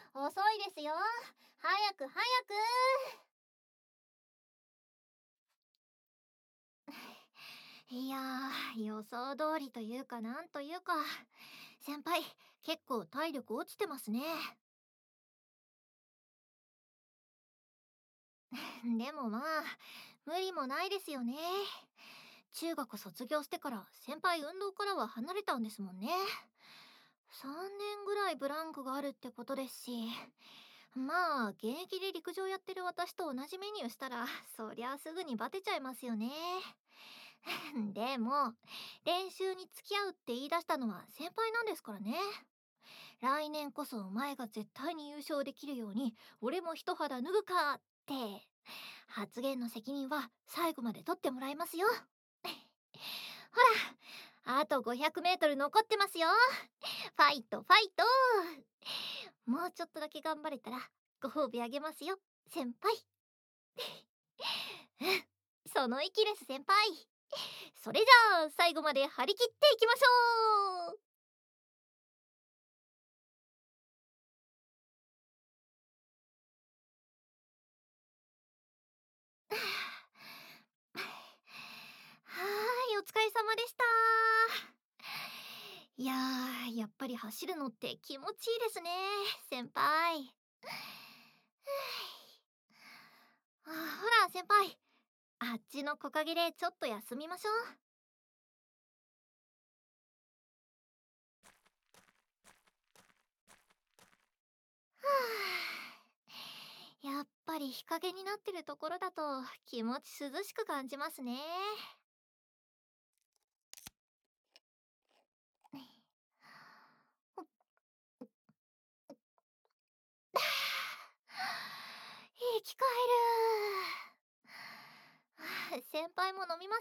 遅いですよ。早く早く。いや予想通りというかなんというか、先輩、結構体力落ちてますね。でもまあ、無理もないですよね。中学卒業してから先輩運動からは離れたんですもんね。3年ぐらいブランクがあるってことですし、まあ現役で陸上やってる私と同じメニューしたらそりゃすぐにバテちゃいますよね。でも練習に付き合うって言い出したのは先輩なんですからね。来年こそお前が絶対に優勝できるように俺も一肌脱ぐかって発言の責任は最後まで取ってもらいますよ。ほら、あと500メートル残ってますよ。ファイトファイト。もうちょっとだけ頑張れたらご褒美あげますよ先輩。うん、その意気です先輩。それじゃあ最後まで張り切っていきましょう。はーい、お疲れ様でした。いややっぱり走るのって気持ちいいですね先輩。ほら先輩、あっちの木陰でちょっと休みましょう。やっぱり日陰になってるところだと気持ち涼しく感じますね。生き返る。先輩も飲みます？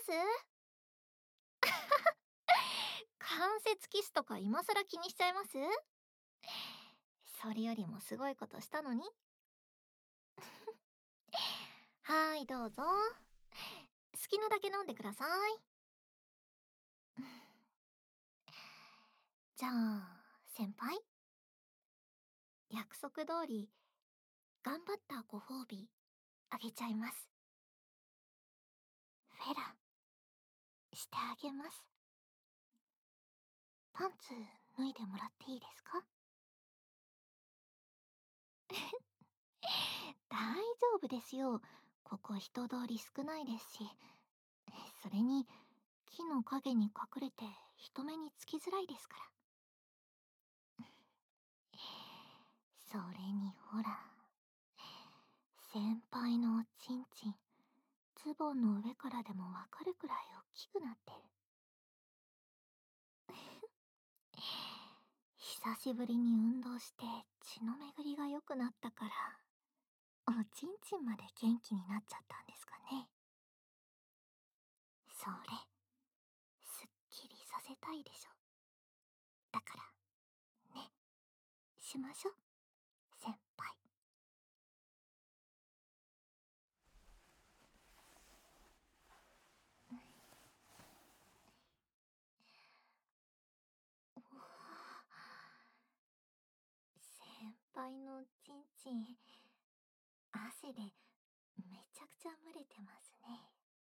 関節キスとか今更気にしちゃいます？それよりもすごいことしたのに。はーい、どうぞ。好きなだけ飲んでください。じゃあ先輩、約束通り頑張ったご褒美あげちゃいます。フェラしてあげます。パンツ脱いでもらっていいですか？大丈夫ですよ。ここ人通り少ないですし。それに木の陰に隠れて人目につきづらいですから。それにほら、先輩のおちんちん、ズボンの上からでもわかるくらい大きくなってる。久しぶりに運動して血の巡りが良くなったから、おちんちんまで元気になっちゃったんですかね。それ、すっきりさせたいでしょ。だから、ね、しましょ、先輩。先輩のちんちん、汗でめちゃくちゃ蒸れてますね。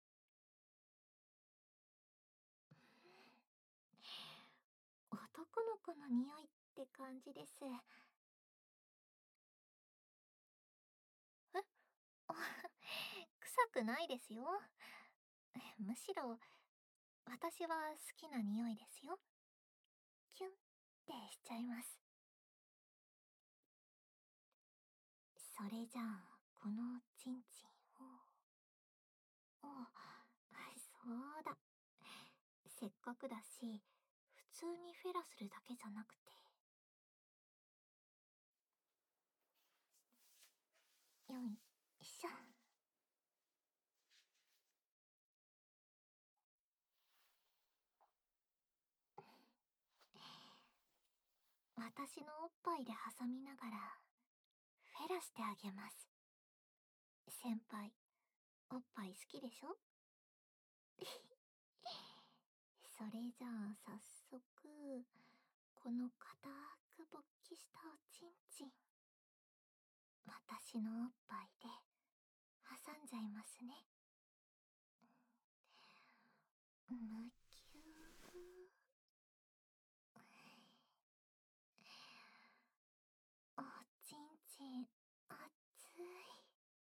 男の子の匂いって感じです。え臭くないですよ。むしろ私は好きな匂いですよ。キュンってしちゃいます。それじゃあこのちんちんを、そうだ、せっかくだし普通にフェラするだけじゃなくて、よいしょ。私のおっぱいで挟みながらフェラしてあげます。先輩、おっぱい好きでしょ？それじゃあ早速、この固く勃起したおちんちん私のおっぱいで挟んじゃいますね。むきゅー。おちんちん、熱い。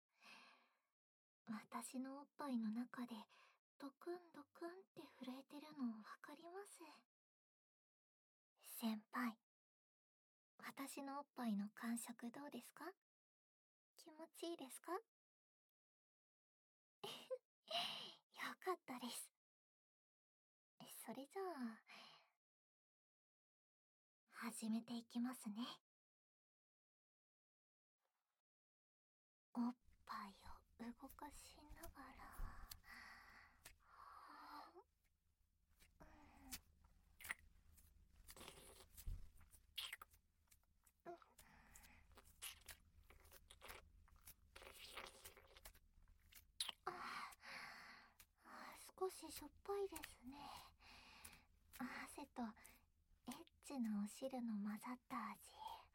私のおっぱいの中でドクンドクンって震えてるのわかります？先輩、私のおっぱいの感触どうですか？気持ちいいですか？よかったです。それじゃあ、始めていきますね。おっぱいを動かしながら、少ししょっぱいですね。汗とエッチなお汁の混ざった味。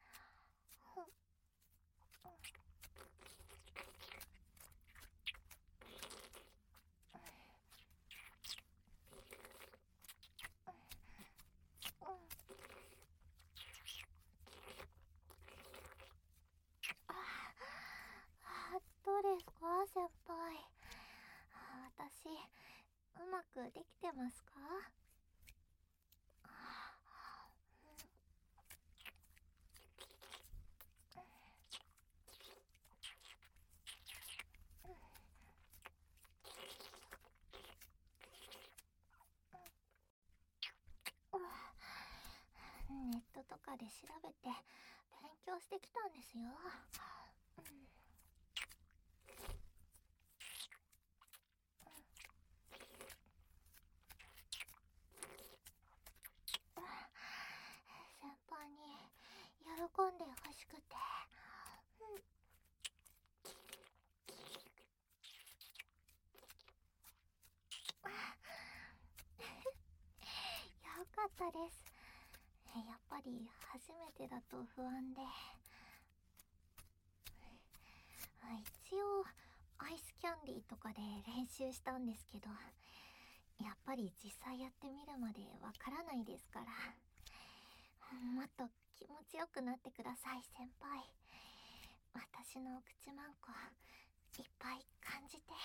どうですか先輩。私、うまくできてますか？ネットとかで調べて勉強してきたんですよ。先輩に喜んでほしくて。よかったです。やっぱり初めてだと不安で。一応アイスキャンディーとかで練習したんですけど、やっぱり実際やってみるまでわからないですから。もっと気持ちよくなってください先輩。私のお口まんこいっぱい感じて。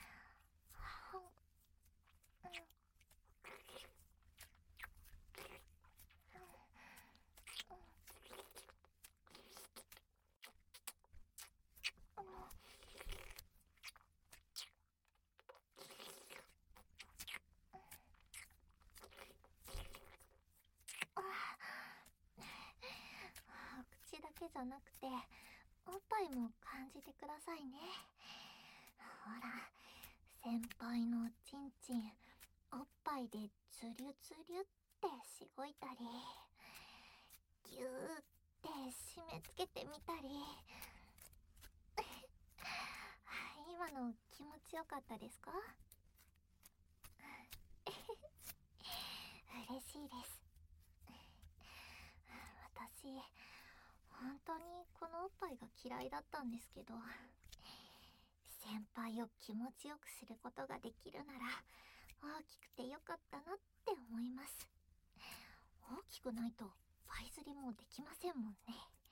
口だけじゃなくておっぱいも感じてくださいね。ほら、先輩のちんちんおっぱいでズリュズリュってしごいたり、ギューって締め付けてみたり。今の気持ちよかったですか？嬉しいです。私、本当にこのおっぱいが嫌いだったんですけど、先輩を気持ちよくすることができるなら大きくてよかったなって思います。大きくないとパイ釣りもできませんもんね。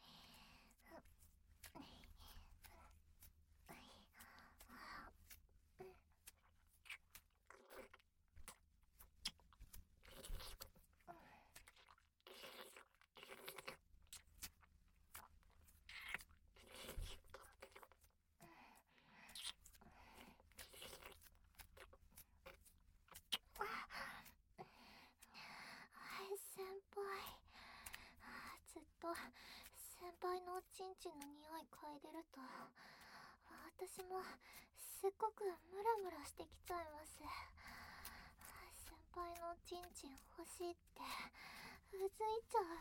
先輩、ずっと先輩のおちんちんの匂い嗅いでると私もすっごくムラムラしてきちゃいます。先輩のおちんちん欲しいってうずいちゃう。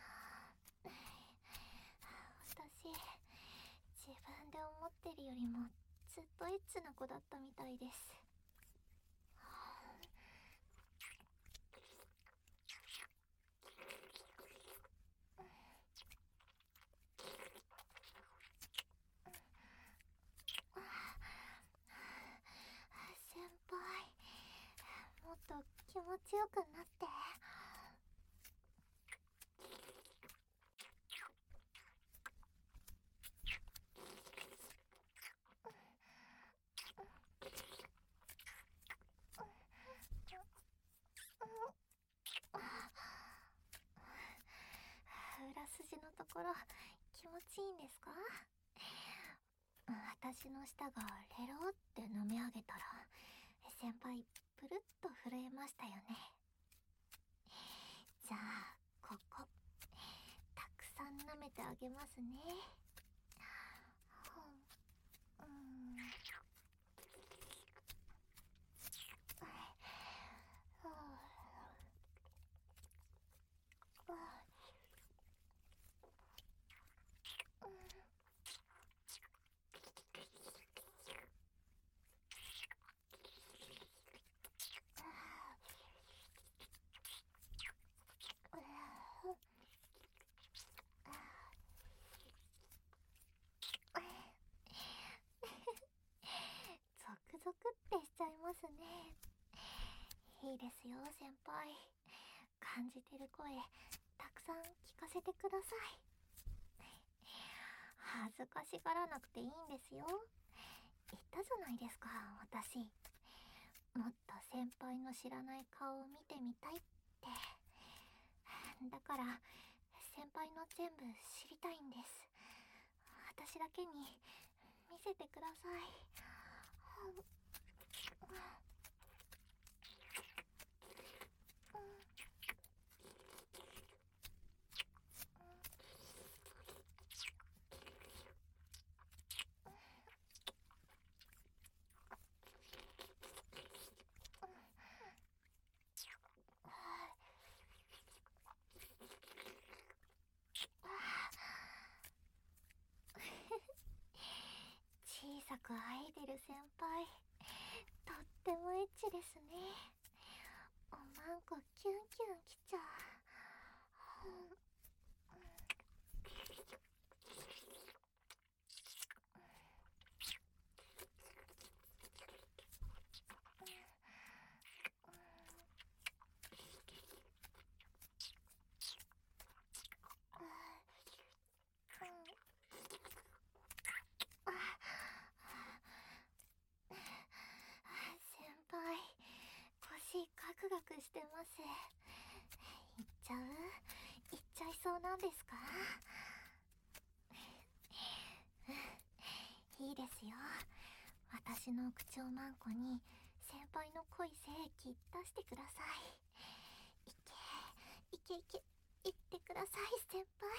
私、自分で思ってるよりもずっとエッチな子だったみたいです。 と気持ちよくなって。裏筋のところ気持ちいいんですか？私の舌がレロって舐め上げたら先輩プルッと震えましたよね。じゃあここたくさん舐めてあげますね。うん、ゾクゾクってしちゃいますね。いいですよ先輩。感じてる声たくさん聞かせてください。恥ずかしがらなくていいんですよ。言ったじゃないですか、私。もっと先輩の知らない顔を見てみたいって。だから先輩の全部知りたいんです。私だけに見せてください。小さくあいでる先輩、とってもエッチですね。おまんこキュンキュンきちゃう。先輩、腰ガクガクしてます。いっちゃう？いっちゃいそうなんですか？いいですよ。私の口をまんこに先輩の濃い精液出してください。いけいけいけ、言ってください先輩。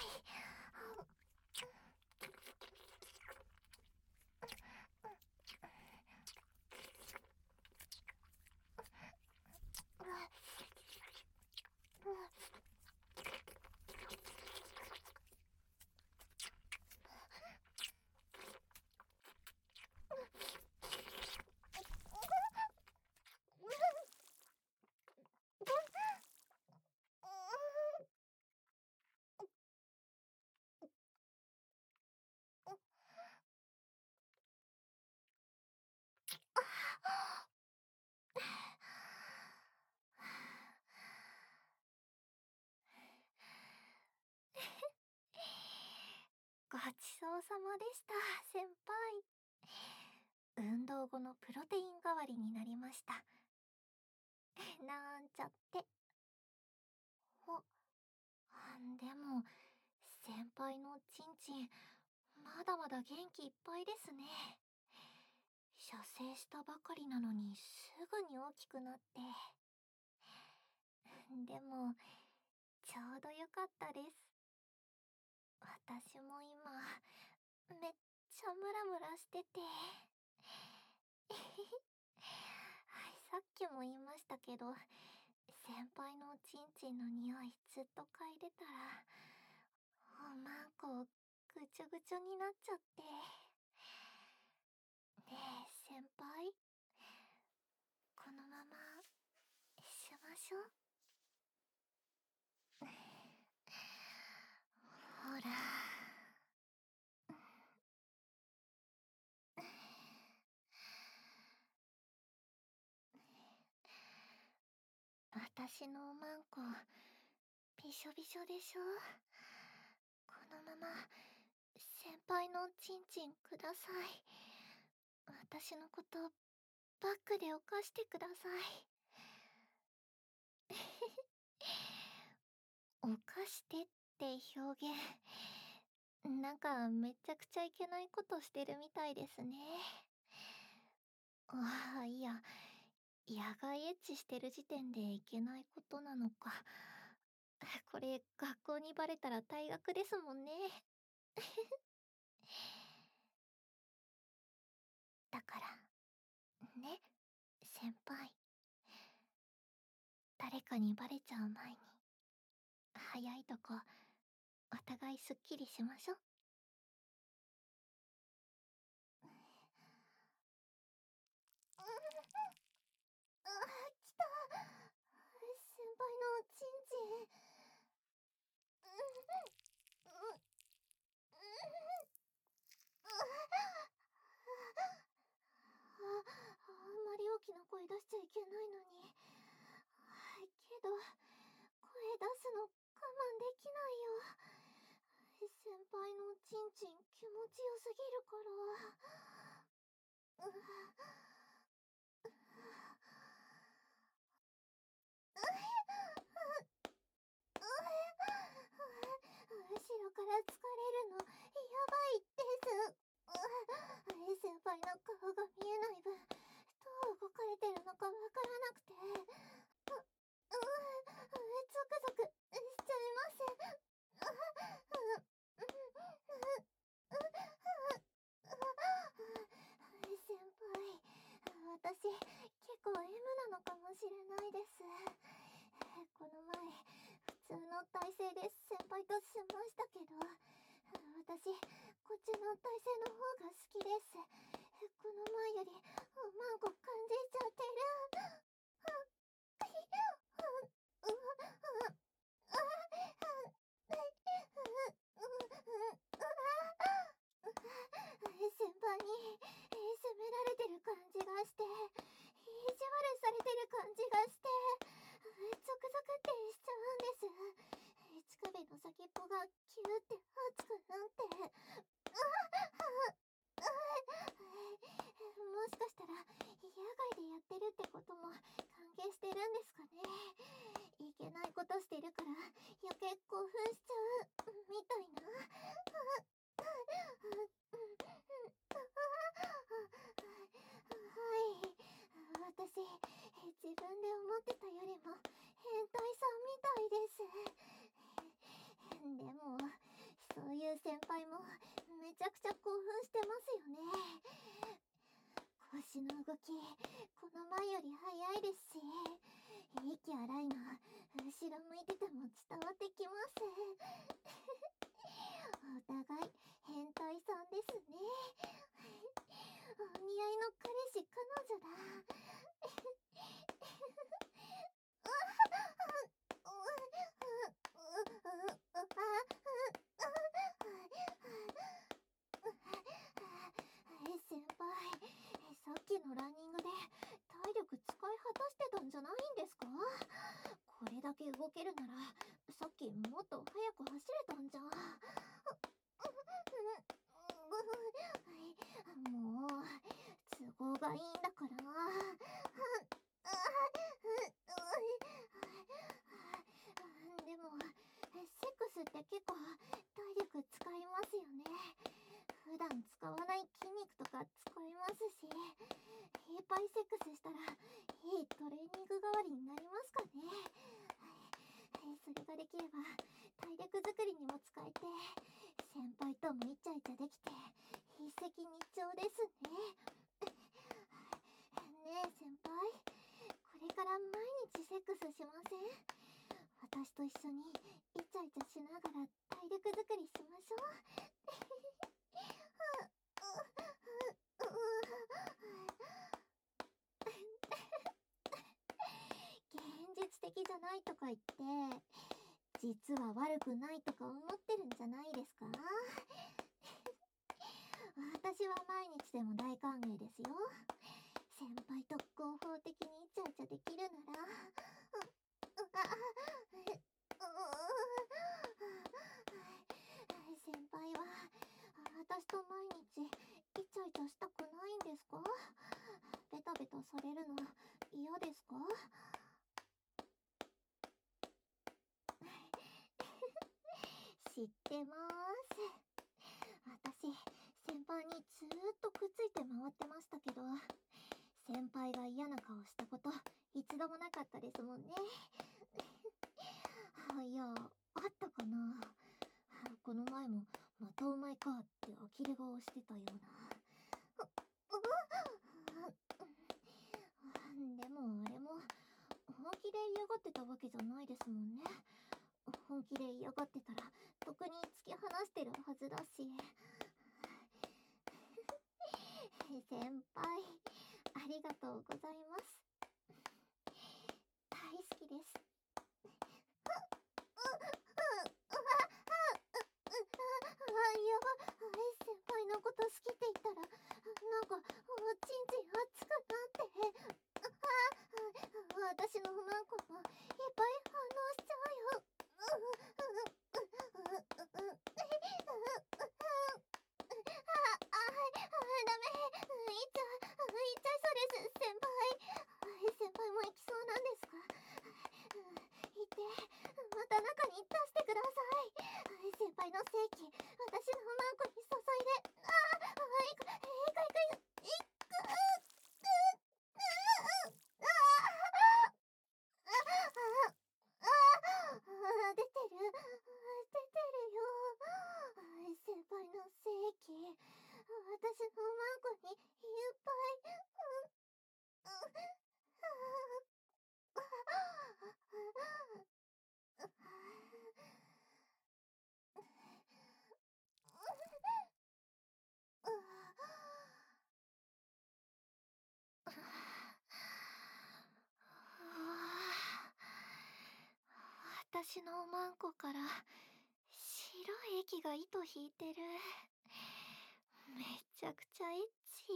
ごちそうさまでした、先輩。運動後のプロテイン代わりになりました。なんちゃって。でも、先輩のチンチン、まだまだ元気いっぱいですね。射精したばかりなのにすぐに大きくなって。でも、ちょうどよかったです。私も今、めっちゃムラムラしてて。はい、さっきも言いましたけど、先輩のおちんちんの匂いずっと嗅いでたら、おまんこぐちょぐちょになっちゃって。ねえ、先輩、このまましましょう。ほら。 私のおまんこ、びしょびしょでしょ。このまま、先輩のちんちんください。私のこと、バックで犯してください。犯してって表現。なんかめちゃくちゃいけないことしてるみたいですね。ああ、いや、野外エッチしてる時点でいけないことなのか。これ、学校にバレたら退学ですもんね。だから、ね、先輩。誰かにバレちゃう前に、早いとこ、お互いすっきりしましょ。あ、来た。先輩のチンチン。あんまり大きな声出しちゃいけないのに。けど、声出すの我慢できないよ。先輩のチンチン気持ちよすぎるから。後ろから疲れるのやばいです。先輩の顔が見えない分、どう動かれてるのかわからなくて。ゾクゾクしちゃいます。先輩、私結構 M なのかもしれないです。この前普通の体勢で先輩としましたけど、私こっちの体勢の方が好きです。この前よりおまんこ感じちゃってる。先輩に責められてる感じがして、意地悪されてる感じがして、ゾクゾクってしちゃうんです。乳首の先っぽがキューって熱くなって。もしかしたら野外でやってるってことも関係してるんですかね。いけないことしてるから余計興奮しちゃうみたいな。はい、私自分で思ってたよりも変態さんみたいです。でもそういう先輩もめちゃくちゃ興奮してますよね。腰の動きこの前より早いですし、息荒いの後ろ向いてても伝わってきます。お互い変態さんですね。お似合いの彼氏彼女だ。先輩、さっきのランニングで体力使い果たしてたんじゃないんですか？これだけ動けるならさっきもっと早く走れたんじゃ。もう都合がいいんだから。でもセックスって結構体力使いますよね。普段使わない筋肉とか使いますし、いっぱいセックスしたらいいトレーニング代わりになりますかね。それができれば体力作りにも使えて、先輩ともイチャイチャできて一石二鳥ですね。ねえ先輩、これから毎日セックスしません？私と一緒にイチャイチャしながら体力作りしましょう。現実的じゃないとか言って、実は悪くないとか思ってるんじゃないですか？私は毎日でも大歓迎ですよ。先輩と合法的にイチャイチャできるなら。 されるの嫌ですか？知ってます。私、先輩にずーっとくっついて回ってましたけど、先輩が嫌な顔したこと一度もなかったですもんね。いや、あったかな。この前もまたお前かって呆れ顔してたような。でもあれも本気で嫌がってたわけじゃないですもんね。本気で嫌がってたらとっくに突き放してるはずだし。先輩、ありがとうございます。大好きです。やば、先輩のこと好きって言ったら、なんか、ちんちん熱くなって、私の不満子もいっぱい反応しちゃうよ。ダメ、言っちゃいそうです、先輩。先輩も行きそうなんですか？行って、また中に出してください。先輩の正気、私の不満子に注いで。出てる、よ。先輩の正気、私の不満子にいっぱい。私のおまんこから白い液が糸引いてる。めちゃくちゃエッチ。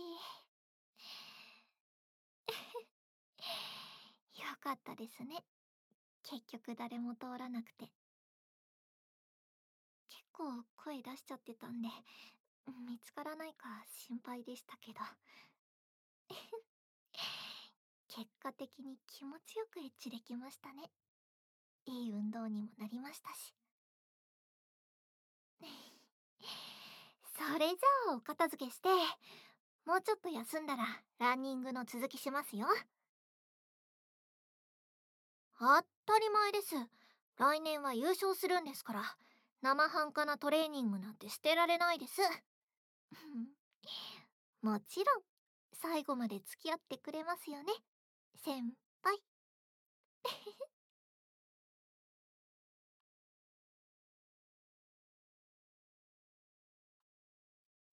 よかったですね。結局誰も通らなくて。結構声出しちゃってたんで、見つからないか心配でしたけど。結果的に気持ちよくエッチできましたね。いい運動にもなりましたし。それじゃあお片付けして、もうちょっと休んだらランニングの続きしますよ。当たり前です。来年は優勝するんですから、生半可なトレーニングなんてしてられないです。もちろん、最後まで付き合ってくれますよね、先輩。